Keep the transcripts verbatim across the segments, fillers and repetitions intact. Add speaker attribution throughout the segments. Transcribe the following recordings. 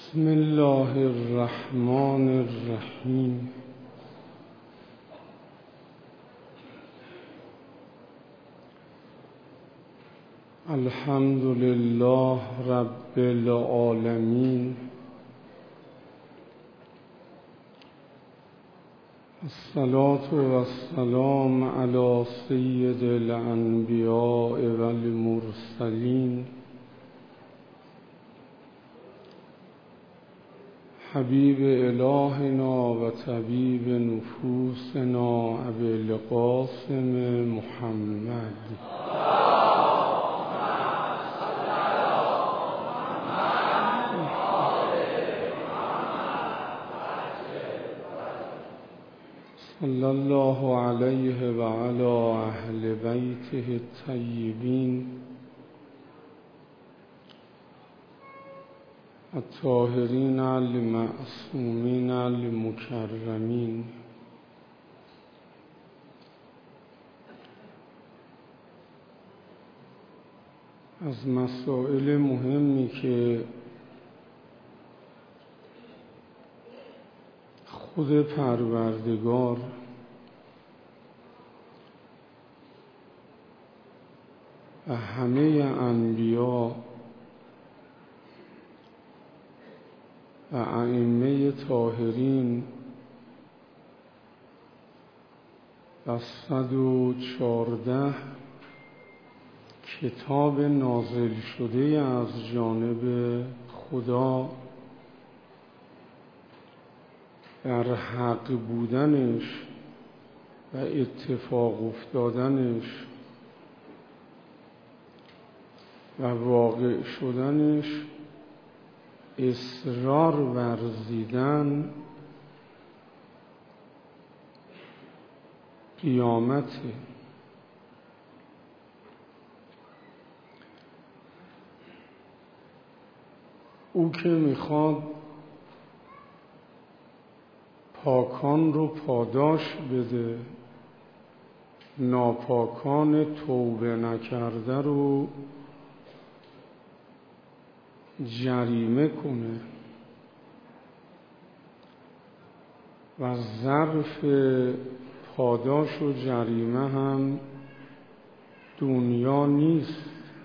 Speaker 1: بسم الله الرحمن الرحیم. الحمد لله رب العالمین. الصلاة والسلام علی سید الانبیاء والمرسلین حبیب الهنا و طبیب نفوسنا ابی القاسم محمد. صلی الله علیه و علی اهل بیته الطیبین الطاهرین المعصومین المکرمین. از مسائل مهمی که خود پروردگار و همه انبیا و ائمه طاهرین و صد و چهارده کتاب نازل شده از جانب خدا در حق بودنش و اتفاق افتادنش و واقع شدنش اصرار ورزیدن قیامته. او که میخواد پاکان رو پاداش بده، ناپاکان توبه نکرده رو جریمه کنه و ظرف پاداش و جریمه هم دنیا نیست،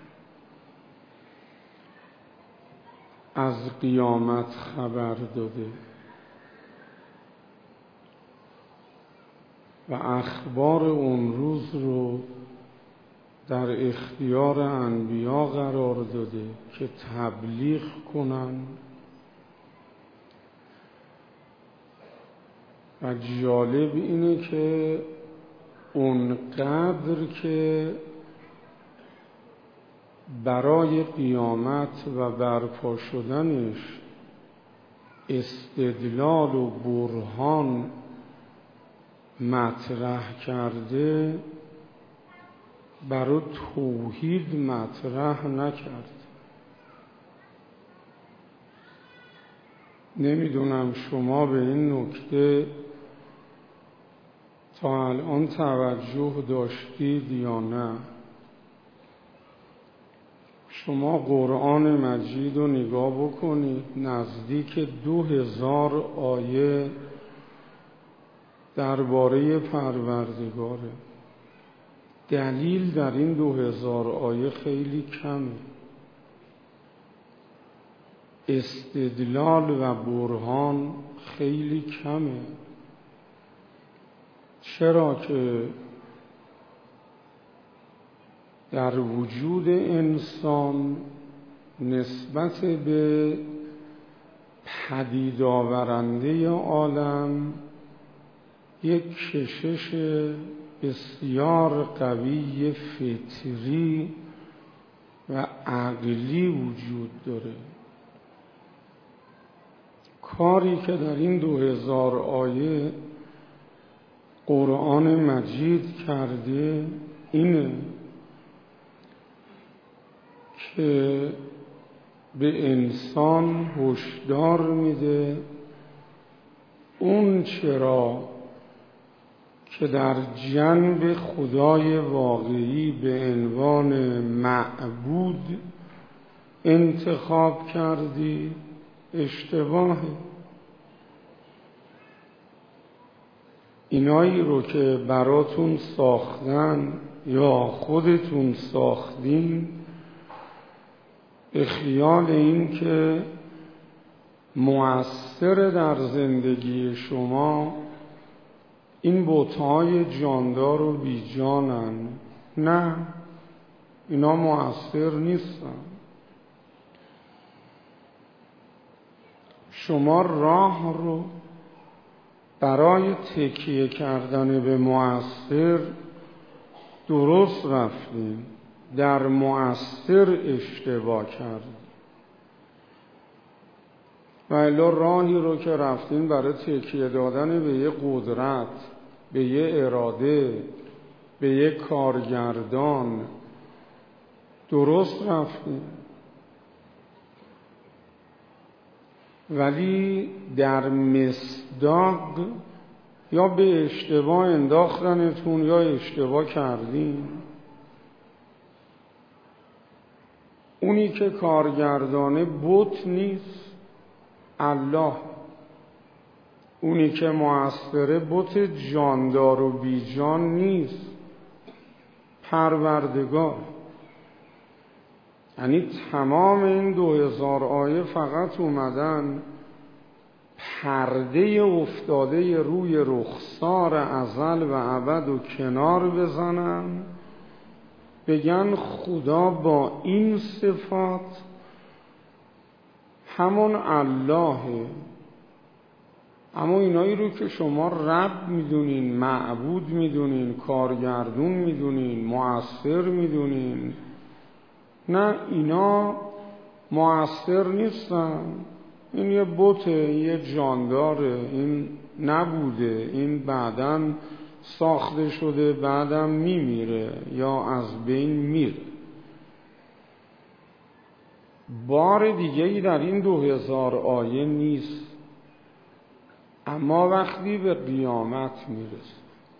Speaker 1: از قیامت خبر داده و اخبار اون روز رو در اختیار انبیا قرار داده که تبلیغ کنن. و جالب اینه که اونقدر که برای قیامت و برپا شدنش استدلال و برهان مطرح کرده، برای توحید مطرح نکرد. نمیدونم شما به این نکته تا الان توجه داشتید یا نه. شما قرآن مجید رو نگاه بکنید، نزدیک دو هزار آیه درباره پروردگاره. دلیل در این دو هزار آیه خیلی کمه، استدلال و برهان خیلی کمه. چرا که در وجود انسان نسبت به پدید آورنده عالم یک کشش بسیار قوی فطری و عقلی وجود داره. کاری که در این دو هزار آیه قرآن مجید کرده اینه که به انسان هشدار میده اون چرا که در جنب خدای واقعی به عنوان معبود انتخاب کردی اشتباهه. اینایی رو که براتون ساختن یا خودتون ساختین به خیال این که مؤثر در زندگی شما این بت‌های جاندار و بیجانن. نه، اینا مؤثر نیستن. شما راه رو برای تکیه کردن به مؤثر درست رفتین، در مؤثر اشتباه کردین. و الا راهی رو که رفتین برای تکیه دادن به یه قدرت، به یه اراده، به یه کارگردان درست رفتین، ولی در مصداق یا به اشتباه انداختنتون یا اشتباه کردین. اونی که کارگردانه بت نیست، الله. اونی که مؤثره بت جاندار و بیجان نیست، پروردگار. یعنی تمام این دو هزار آیه فقط اومدن پرده افتاده روی رخسار ازل و ابد و کنار بزنن، بگن خدا با این صفات همون اللهه. اما اینایی رو که شما رب میدونین، معبود میدونین، کارگردون میدونین، مؤثر میدونین، نه، اینا مؤثر نیستن. این یه بته، یه جانداره، این نبوده، این بعداً ساخته شده، بعدم میمیره یا از بین میره. بار دیگه‌ای در این دو هزار آیه نیست. اما وقتی به قیامت میرسه،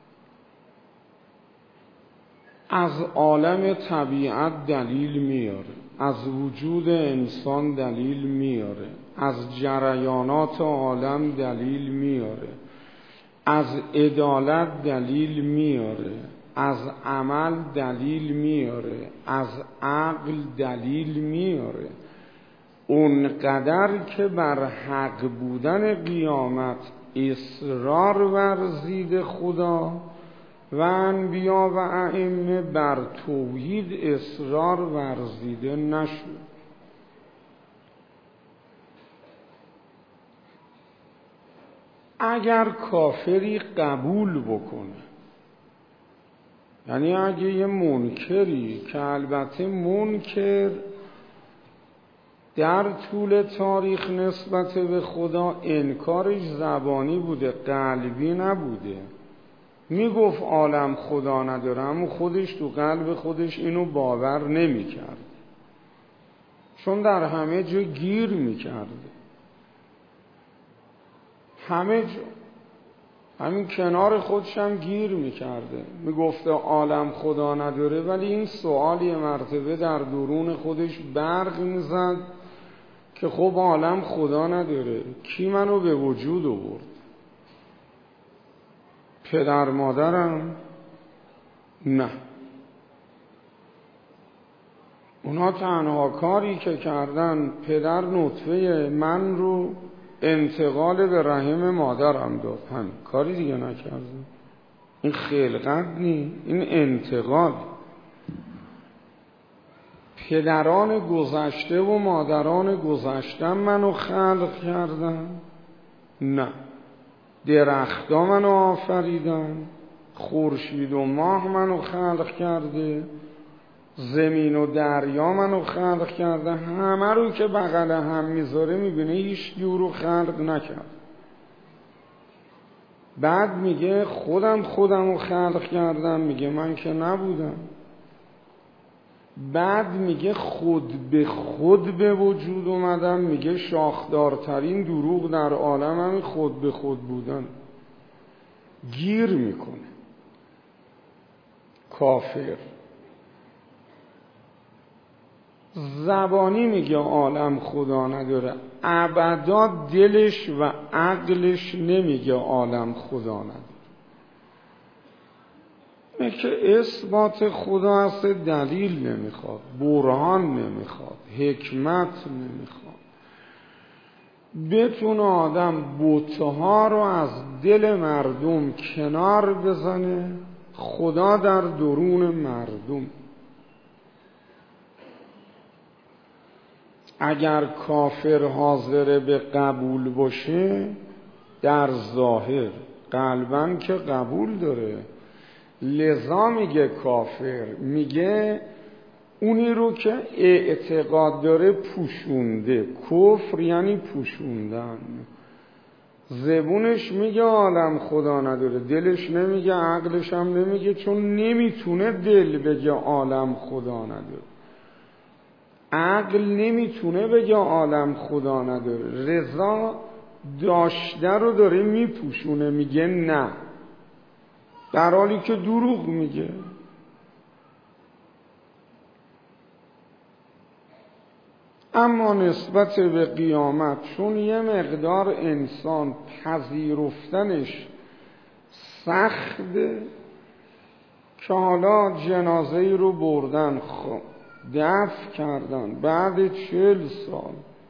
Speaker 1: از عالم طبیعت دلیل میاره، از وجود انسان دلیل میاره، از جریانات عالم دلیل میاره، از عدالت دلیل میاره، از عمل دلیل میاره، از عقل دلیل میاره. اونقدر که بر حق بودن قیامت اصرار ورزید خدا و انبیا و ائمه، بر توحید اصرار ورزیده نشد. اگر کافری قبول بکنه، یعنی اگه یه منکری که البته منکر در طول تاریخ نسبت به خدا انکارش زبانی بوده، قلبی نبوده، میگفت عالم خدا نداره، اما خودش تو قلب خودش اینو باور نمیکرد، چون در همه جا گیر میکرده، همه جا، همین کنار خودش هم گیر میکرده، میگفته عالم خدا نداره، ولی این سوال یه مرتبه در درون خودش برق میزد که خب عالم خدا نداره، کی منو به وجود آورد؟ پدر مادرم؟ نه. اونا تنها کاری که کردن پدر نطفه من رو انتقال به رحم مادرم داد، همین، کاری دیگه نکردن. این خلقت نی، این انتقال. پدران گذشته و مادران گذشته منو خلق کردن؟ نه. درختا منو آفریدن، خورشید و ماه منو خلق کرده، زمین و دریا منو خلق کرده، همه رو که بغل هم میذاره میبینه هیچ رو خلق نکرد. بعد میگه خودم خودم رو خلق کردم، میگه من که نبودم. بعد میگه خود به خود به وجود اومدم، میگه شاخدارترین دروغ در عالم هم خود به خود بودن. گیر میکنه کافر. زبانی میگه عالم خدا نداره، ابدا دلش و عقلش نمیگه عالم خدا نداره. اینه که اثبات خدا هست، دلیل نمیخواد، برهان نمیخواد، حکمت نمیخواد. بتونه آدم بت‌ها رو از دل مردم کنار بزنه، خدا در درون مردم. اگر کافر حاضر به قبول باشه در ظاهر، قلباً که قبول داره. لذا میگه کافر، میگه اونی رو که اعتقاد داره پوشونده. کفر یعنی پوشوندن. زبونش میگه عالم خدا نداره، دلش نمیگه، عقلش هم نمیگه، چون نمیتونه دل بگه عالم خدا نداره، عقل نمیتونه بگه عالم خدا نداره. رضا داشته رو داره میپوشونه، میگه نه، در حالی که دروغ میگه. اما نسبت به قیامت، چون یه مقدار انسان پذیرفتنش سخته، که حالا جنازه ای رو بردن دفن کردن، بعد چهل سال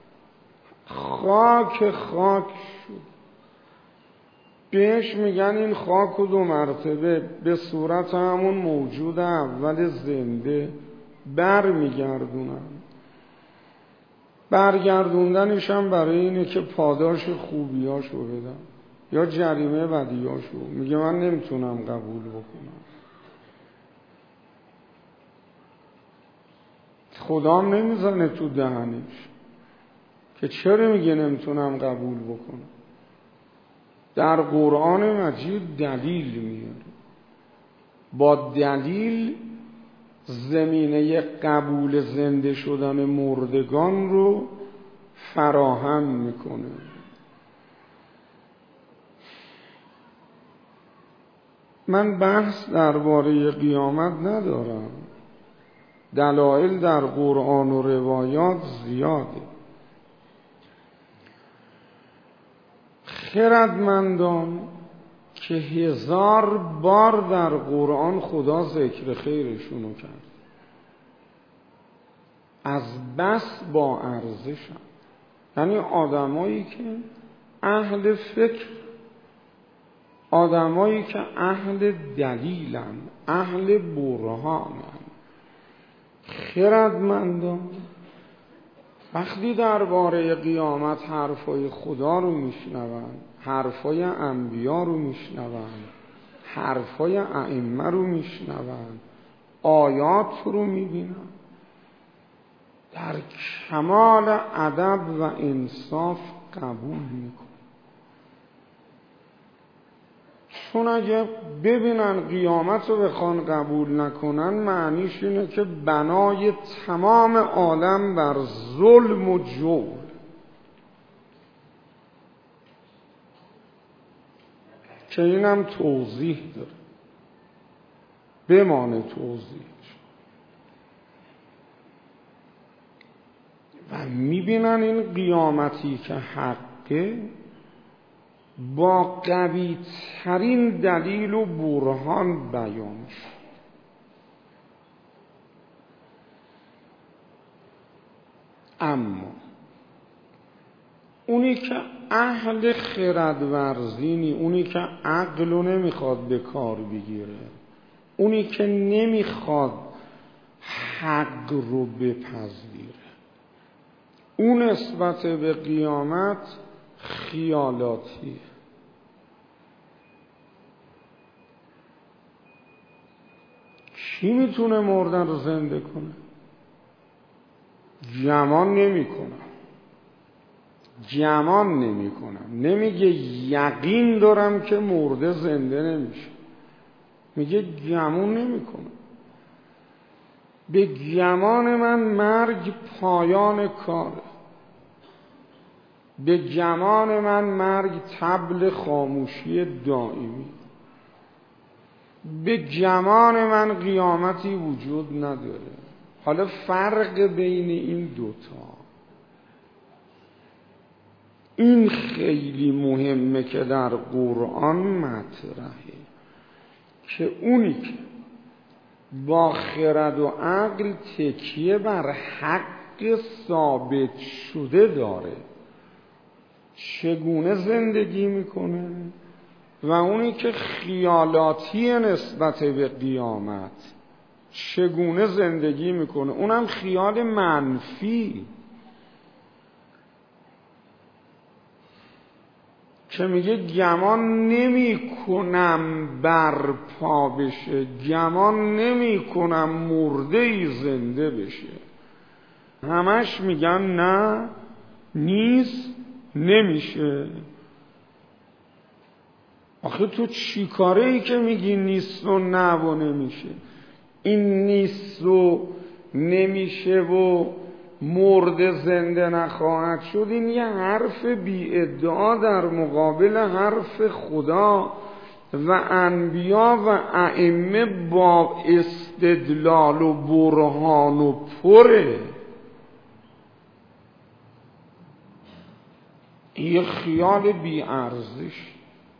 Speaker 1: خاک خاک شد، بهش میگن این خاک و دو مرتبه به صورت همون موجود اول زنده بر میگردونن. برگردوندنش هم برای اینه که پاداش خوبیاشو بدن یا جریمه بدیاشو. میگه من نمیتونم قبول بکنم. خدام نمیزنه تو دهنش که چرا میگه نمیتونم قبول بکنم. در قرآن مجید دلیل میاره، با دلیل زمینه قبول زنده شدن مردگان رو فراهم میکنه. من بحث درباره قیامت ندارم، دلایل در قرآن و روایات زیاده. خردمندان که هزار بار در قرآن خدا ذکر خیرشونو کرد، از بس با ارزشن، یعنی آدمایی که اهل فکر، آدمایی که اهل دلیلن، اهل برهانن. خردمندان وقتی درباره قیامت حرفای خدا رو میشنون، حرفای انبیا رو میشنون، حرفای ائمه رو میشنون، آیات رو میبینن، در کمال ادب و انصاف قبول میکنن. چون اگه ببینن قیامت رو بخوان قبول نکنن، معنیش اینه که بنای تمام عالم بر ظلم و جور. که اینم توضیح داره، بمانه توضیحش. و میبینن این قیامتی که حقه با قوی ترین دلیل و برهان بیان شد. اما اونی که اهل خردورزینی، اونی که عقل رو نمیخواد به کار بگیره، اونی که نمیخواد حق رو بپذیره، اون نسبت به قیامت خیالاتی. کی میتونه مردن رو زنده کنه؟ گمان نمی کنم گمان نمی کنم نمیگه یقین دارم که مرده زنده نمیشه، میگه گمان نمی کنم. به گمان من مرگ پایان کاره، به گمان من مرگ طبل خاموشی دائمی، به گمان من قیامتی وجود نداره. حالا فرق بین این دوتا، این خیلی مهمه که در قرآن مطرحه که اونی که با خرد و عقل تکیه بر حق ثابت شده داره چگونه زندگی میکنه و اونی که خیالاتی نسبت به قیامت چگونه زندگی میکنه، اونم خیال منفی که میگه گمان نمی کنم برپا بشه، گمان نمی کنم مرده ای زنده بشه. همش میگن نه نیست نمیشه. آخه تو چی کاره ای که میگی نیست و نه و نمیشه؟ این نیست و نمیشه و مرده زنده نخواهد شد، این یه حرف بی ادعا در مقابل حرف خدا و انبیا و ائمه با استدلال و برهان و پره. یه خیال بی ارزش.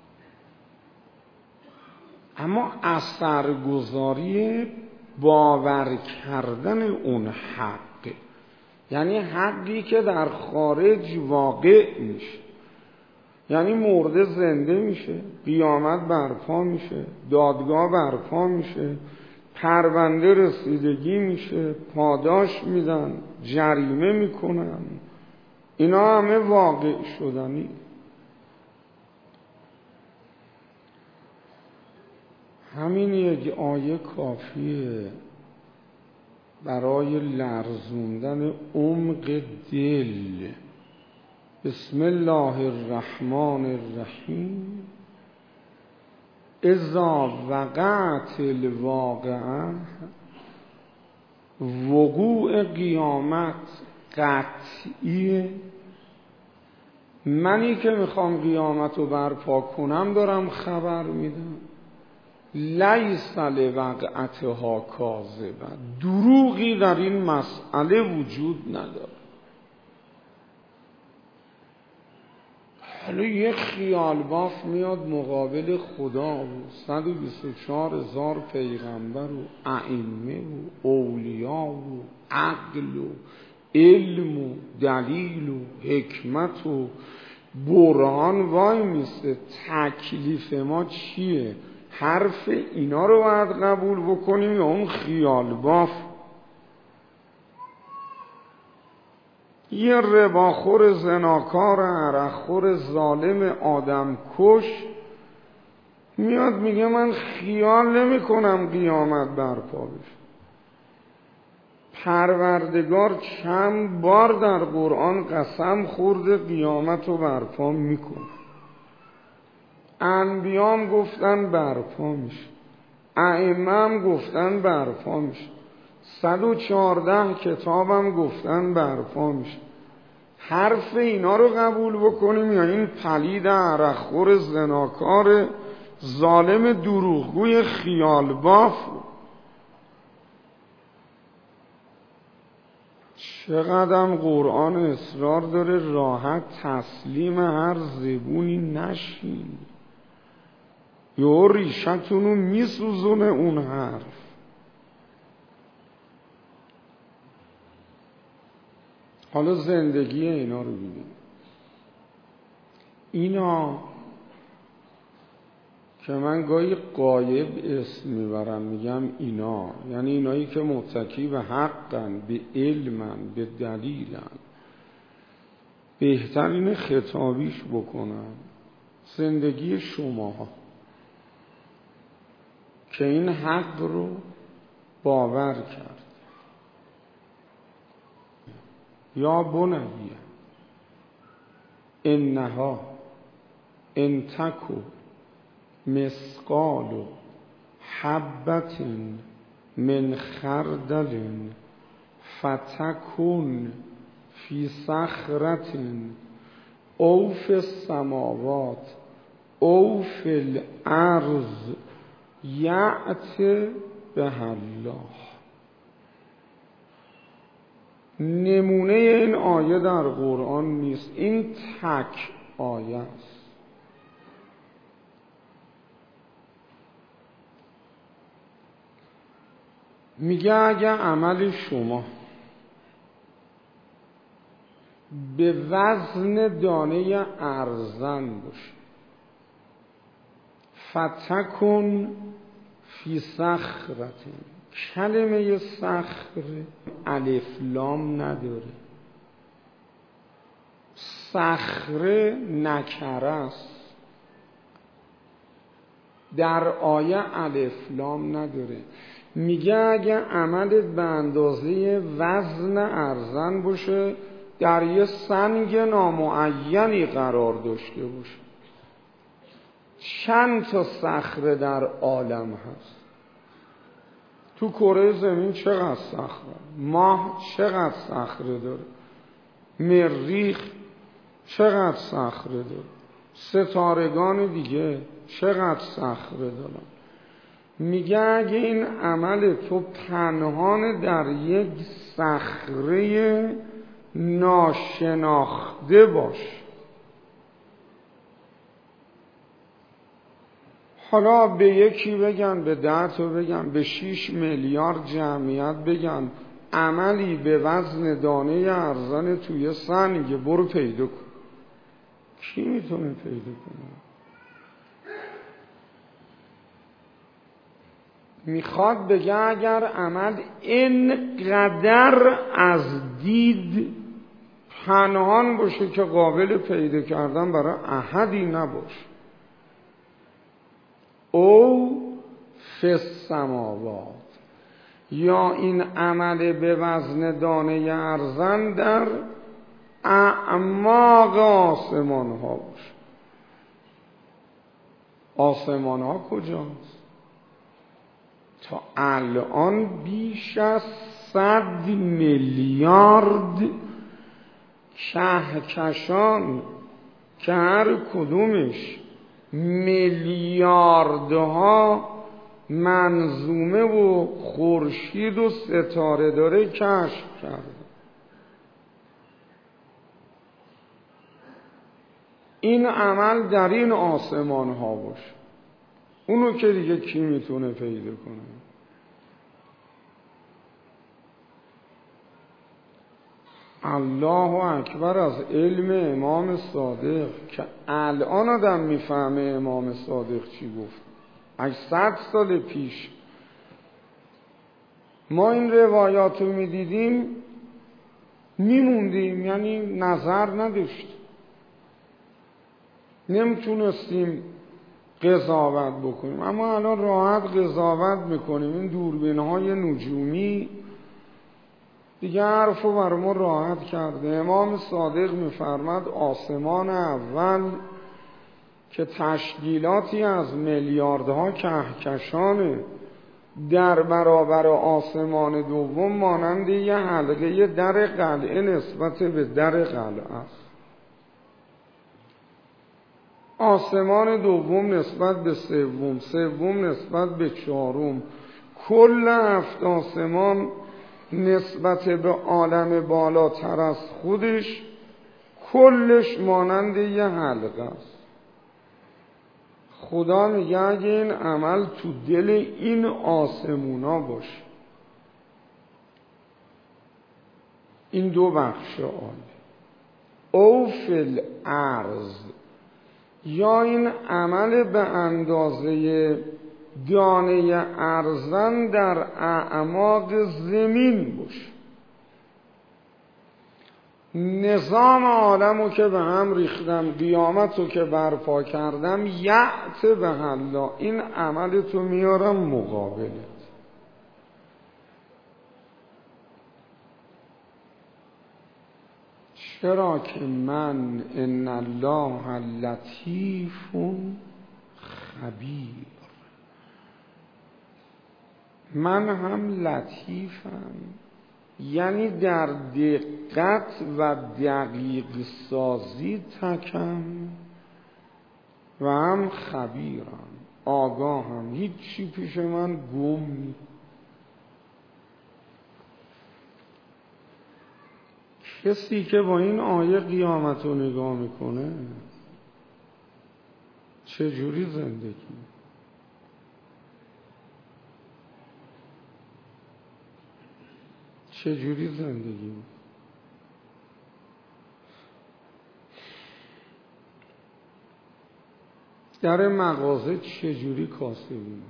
Speaker 1: اما اثرگذاری باور کردن اون حق، یعنی حقی که در خارج واقع میشه، یعنی مرده زنده میشه، قیامت برپا میشه، دادگاه برپا میشه، پرونده رسیدگی میشه، پاداش میدن، جریمه میکنن، اینا همه واقع شدنی. همین یک آیه کافیه برای لرزوندن عمق دل. بسم الله الرحمن الرحیم. اذا وقعت الواقعه، وقوع قیامت قطعیه. منی که میخوام قیامت رو برپا کنم دارم خبر میدم. لیس لوقعتها کاذبه، دروغی در این مسئله وجود نداره. حالا یک خیال باف میاد مقابل خدا و صد و بیست و چهار هزار پیغمبر و ائمه و اولیا و عقل و علم و دلیل و حکمت و برهان وای میسته. تکلیف ما چیه؟ حرف اینا رو باید قبول بکنیم یا اون خیال باف؟ یه رباخور زناکار عرقخور ظالم آدم کش میاد میگه من خیال نمی کنم قیامت برپا بشه. پروردگار چند بار در قرآن قسم خورده قیامت رو برپا میکنه. انبیام گفتن برپا میشه، ائمه هم گفتن برپا میشه، صد و چهارده کتابم گفتن برپا میشه. حرف اینا رو قبول بکنیم یا این پلید عرقخور زناکار ظالم دروغگوی خیال باف؟ چقدرم قرآن اصرار داره راحت تسلیم هر زبونی نشین. یا ریشتونو میسوزونه اون حرف. حالا زندگی اینا رو ببین. اینا که من گاهی غایب اسم میبرم میگم اینا، یعنی اینایی که متکی به حقن، به علمن، به دلیلن، بهترین خطابیش بکنم زندگی شما که این حق رو باور کرد. یا بنیه انها ان تکو مثقال حبة من خردل فتکن فی صخرة او فی السماوات او فی الارض یأت بها الله. نمونه این آیه در قرآن نیست، این تک آیه است. میگه اگه عمل شما به وزن دانه ارزن باشه، فتکن فی صخرة، کلمه صخر الف لام نداره، صخره نکره است، در آیه الف لام نداره. میگه اگه عملت به اندازه وزن ارزن باشه، در یه سنگ نامعینی قرار داشته باشه. چند تا صخره در عالم هست؟ تو کره زمین چقدر صخره؟ ماه چقدر صخره داره؟ مریخ چقدر صخره داره؟ ستارگان دیگه چقدر صخره دارن؟ میگه اگه این عمل تو پنهان در یک صخره ناشناخته باش، حالا به یکی بگن، به ده تا بگن، به شیش میلیارد جمعیت بگن عملی به وزن دانه ارزن توی سنگ، برو پیدا کن. کی میتونه پیدا کنه؟ میخواد بگه اگر عمل اینقدر از دید پنهان باشه که قابل پیدا کردن برای احدی نباشه، او فی السماوات، یا این عمل به وزن دانه ارزن در اعماق آسمان ها باشه. آسمان ها کجاست؟ تا الان بیش از صد میلیارد کهکشان که هر کدومش میلیاردها منظومه و خورشید و ستاره داره کشف کرده. این عمل در این آسمان ها باشه، اونو که دیگه کی میتونه پیدا کنه؟ الله اکبر از علم امام صادق که الان آدم میفهمه امام صادق چی گفت. صد سال پیش ما این روایات رو میدیدیم میموندیم، یعنی نظر نداشت، نمیتونستیم قضاوت بکنیم. اما الان راحت قضاوت میکنیم. این دوربین های نجومی دیگه حرفو بر ما راحت کرده. امام صادق میفرماد آسمان اول که تشکیلاتی از میلیاردها کهکشانه، در برابر آسمان دوم مانند یه حلقه در قلعه نسبت به در قلعه است. آسمان دوم نسبت به سوم، سوم نسبت به چهارم، کل هفت آسمان نسبت به عالم بالاتر از خودش کلش مانند یه حلقه است. خدا میگه اگه این عمل تو دل این آسمونا باشه، این دو بخش آیه، او فی الارض، یا این عمل به اندازه دانه ارزن در اعماق زمین باشه. نظام عالمو که به هم ریختم، قیامتو که برپا کردم، یعت به حلا، این عملتو میارم مقابلت. چرا که من ان الله لطیف خبیر، من هم لطیفم، یعنی در دقت و دقیق سازی تکم، و هم خبیرم، آگاهم، هیچ چی پیش من گم نیست. کسی که با این آیه قیامت رو نگاه میکنه چجوری زندگی؟ چجوری زندگی؟ در مغازه چجوری کاسبی میکنه؟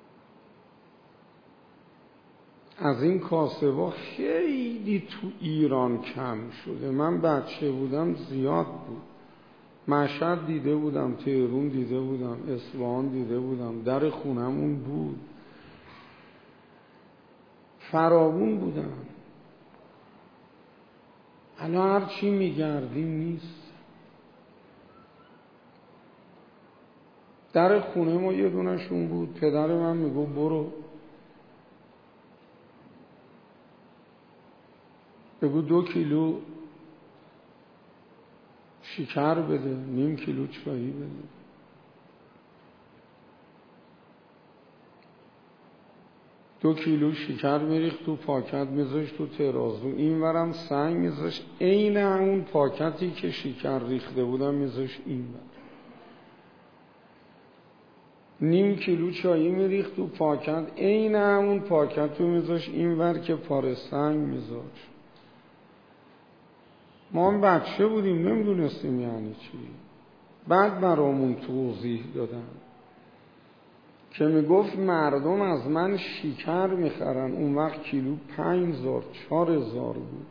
Speaker 1: از این کاسبا خیلی تو ایران کم شده. من بچه بودم زیاد بود. مشهد دیده بودم، تهران دیده بودم، اصفهان دیده بودم، در خونمون بود، فراوون بودم. الان هر چی میگردیم نیست. در خونه ما یه دونشون بود. پدر من میگو برو بگو دو کیلو شکر بده، نیم کیلو چایی بده. دو کیلو شکر میریخت تو پاکت میذاشت تو ترازو، این ورم سنگ میذاشت عین اون پاکتی که شکر ریخته بودم میذاشت این ور. نیم کیلو چایی میریخت تو پاکت عین اون پاکت رو میذاشت این ور که پاره سنگ میذاشت. ما هم بچه بودیم نمیدونستیم یعنی چی. بعد برامون توضیح دادن که میگفت مردم از من شکر میخرن. اون وقت کیلو پنج هزار چهار هزار بود.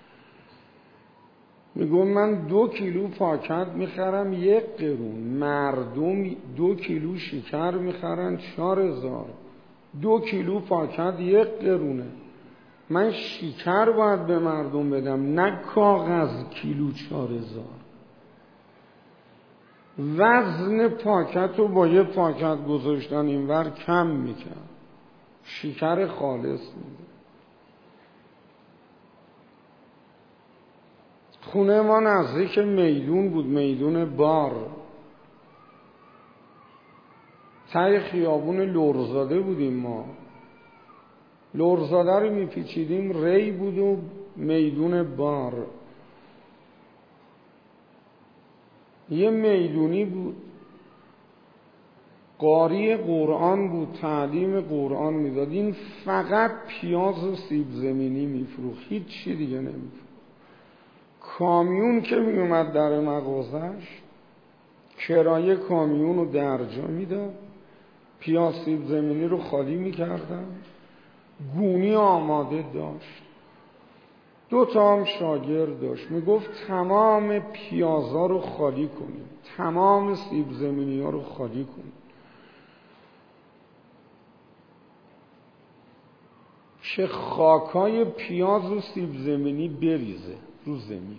Speaker 1: میگفت من دو کیلو پاکت میخرم یک قرون، مردم دو کیلو شکر میخرن چهار هزار. دو کیلو پاکت یک قرونه. من شکر باید به مردم بدم نه کاغذ کیلو چهار هزار. وزن پاکت رو با یه پاکت گذاشتن اینور کم میکرد. شکر خالص میده. خونه ما نزدیک میدون بود، میدون بار. ته خیابون لرزاده بودیم ما. لرزاده رو میپیچیدیم، ری بود و میدون بار. یه میدونی بود، قاری قرآن بود، تعلیم قرآن میداد. این فقط پیاز و سیب زمینی میفروخت، هیچ چی دیگه نمیفروخت. کامیون که میومد در مغازش کرایه کامیون رو درجا میداد، پیاز سیب زمینی رو خالی میکردن، گونی آماده داشت. دو تا هم شاگرد داشت. میگفت تمام پیازا رو خالی کنیم، تمام سیب زمینی ها رو خالی کنیم که خاکای پیاز و سیب زمینی بریزه رو زمین.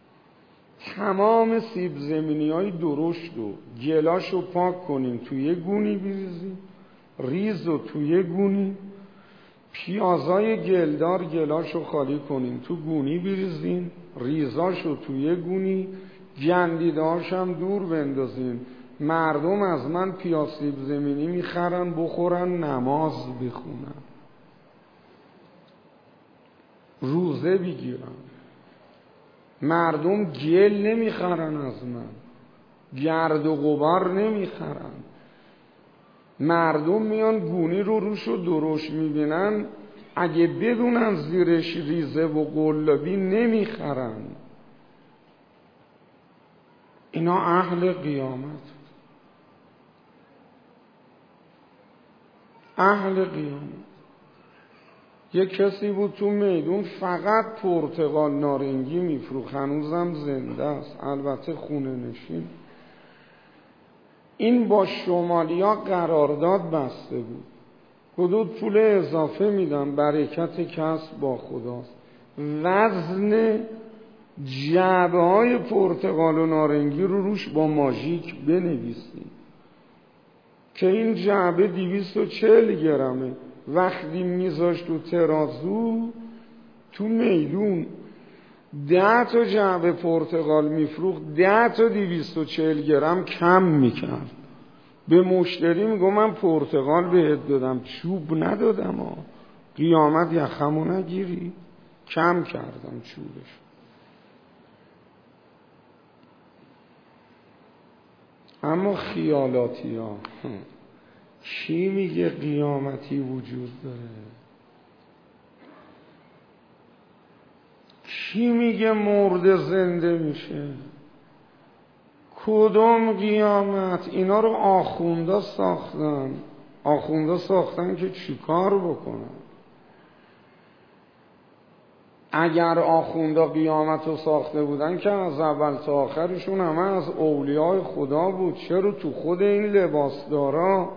Speaker 1: تمام سیب زمینی های درشت و گلاش رو پاک کنیم، توی گونی بریزیم، ریز و توی گونی. پیازای گلدار گلاش رو خالی کنیم، تو گونی بریزیم، ریزاش رو توی گونی، گندیدهاش هم دور بندازیم. مردم از من پیاز سیب زمینی میخرن بخورن نماز بخونن، روزه بگیرن. مردم گل نمیخرن از من، گرد و غبار نمیخرن. مردم میان گونی رو روش رو درشت میبینن، اگه بدونن زیرش ریزه و قلابی نمیخرن. اینا اهل قیامت، اهل قیامت. یک کسی بود تو میدون فقط پرتقال نارنگی میفروخت، هنوزم زنده است، البته خونه نشین. این با شمالیا قرارداد بسته بود، حدود پول اضافه میدن، برکت کسب با خداست. وزن جعبه های پرتقال و نارنگی رو روش با ماژیک بنویسید که این جعبه دویست و چهل گرمه. وقتی میذاشت تو ترازو تو میدون ده تا جعبه پرتقال میفروخت، ده تا دویست و چهل گرم کم میکرد. به مشتری میگم من پرتقال بهت دادم، چوب ندادم ها، قیامت یخمو نگیری. کم کردم چوبش. اما خیالاتی ها کی میگه قیامتی وجود داره؟ کی میگه مرده زنده میشه؟ کدوم قیامت؟ اینا رو آخوندا ساختن. آخوندا ساختن که چیکار بکنن؟ اگر آخوندا قیامت رو ساخته بودن که از اول تا آخرشون همه از اولیاء خدا بود. چرا تو خود این لباسدارا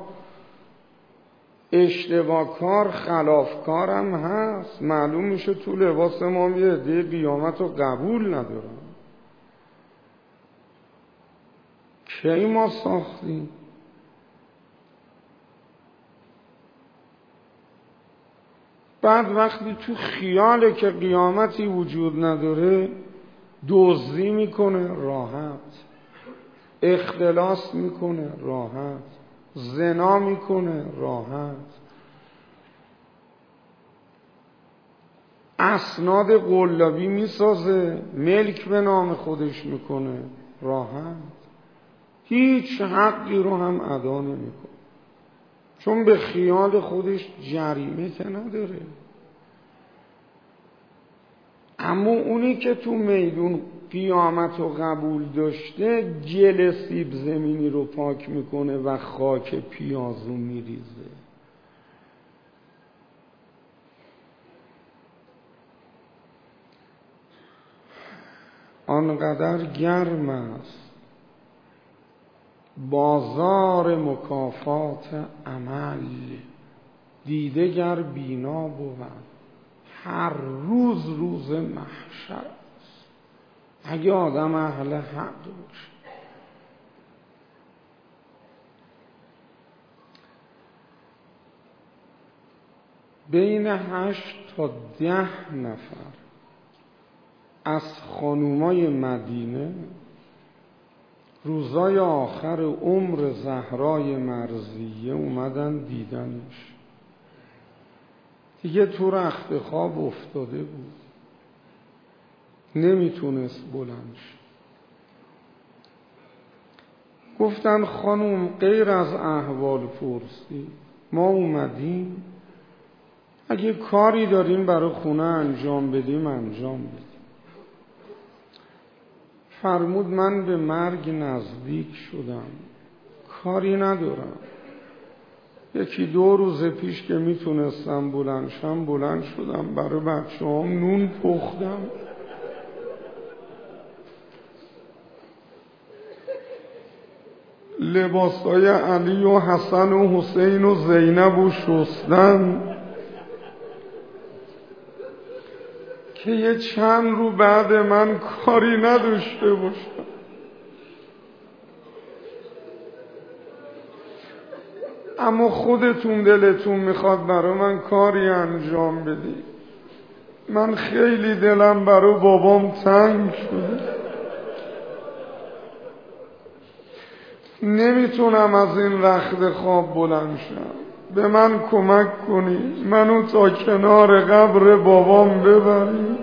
Speaker 1: اشتباه کار خلافکار هم هست؟ معلوم میشه تو لباس ما یه عده قیامت رو قبول ندارن. کی ما ساختیم؟ بعد وقتی تو خیاله که قیامتی وجود نداره، دزدی میکنه راحت، اختلاس میکنه راحت، زنا میکنه راحت، اسناد قلابی میسازه، ملک به نام خودش میکنه راحت، هیچ حقی رو هم ادا نمیکنه، چون به خیال خودش جریمه که نداره. اما اونی که تو میدون قیامت رو قبول داشته، گل سیب زمینی رو پاک میکنه و خاک پیازو میریزه. آنقدر گرم است بازار مکافات عمل، دیده گر بینا بود هر روز روز محشر است. اگه آدم اهل حق باشه. بین هشت تا ده نفر از خانومای مدینه روزای آخر عمر زهرای مرضیه اومدن دیدنش. دیگه تو رخت خواب افتاده بود، نمیتونست بلند شه. گفتن خانوم غیر از احوال پرسی ما اومدیم، اگه کاری داریم برای خونه انجام بدیم انجام بدیم. فرمود من به مرگ نزدیک شدم، کاری ندارم. یکی دو روز پیش که میتونستم بلند شم بلند شدم، برای بچه هم نون پختم. لباسای علی و حسن و حسین و زینب و شستم که یه چند رو بعد من کاری نداشته باشم. اما خودتون دلتون میخواد برای من کاری انجام بدی. من خیلی دلم برای بابام تنگ شده، نمیتونم از این رخت خواب بلند شم. به من کمک کنی، منو تا کنار قبر بابام ببری.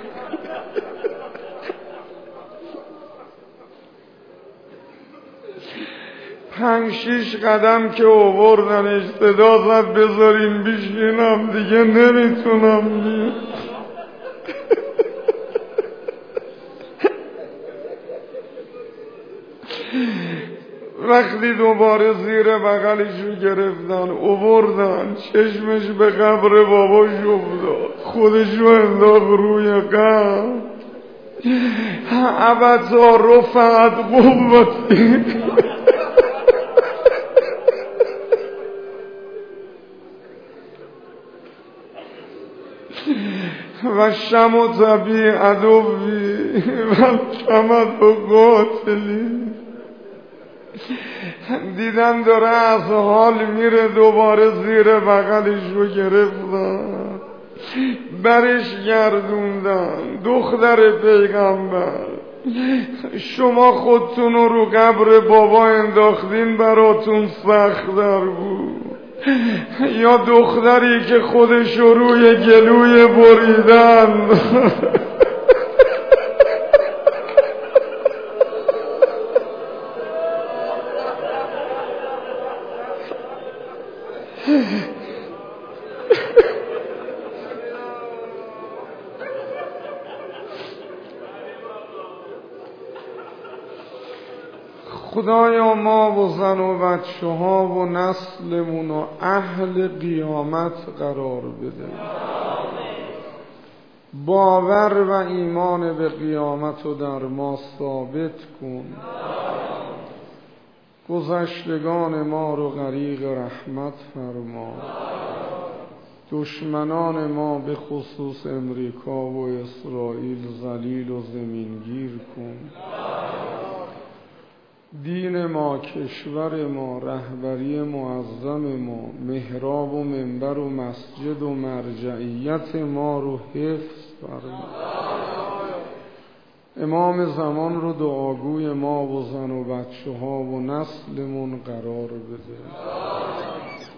Speaker 1: پنج شیش قدم که آوردنش صدا زد بذارین بشینم، دیگه نمیتونم بیام. وقتی دوباره زیر بغلشو گرفتن آوردن، چشمش به قبر باباش افتاد، خودشو انداخت روی قبر. ابدا رفعت قوتی. و شمت بی عدوی و کمت و قاتلی. دیدم داره از حال میره، دوباره زیر بغلش رو گرفتن، برش گردوندن. دختر پیغمبر، شما خودتون رو رو قبر بابا انداختین براتون سخت در بود، یا دختری که خودش رو روی گلوی بریدن؟ خدایا ما و زن و بچه ها و نسلمون و اهل قیامت قرار بده. باور و ایمان به قیامت رو در ما ثابت کن. گذشتگان ما رو غریق رحمت فرما. دشمنان ما به خصوص امریکا و اسرائیل ذلیل و زمینگیر کن. دین ما، کشور ما، رهبری معظم ما، محراب و منبر و مسجد و مرجعیت ما رو حفظ فرما. امام زمان رو دعاگوی ما و زن و بچه ها و نسلمون قرار بده.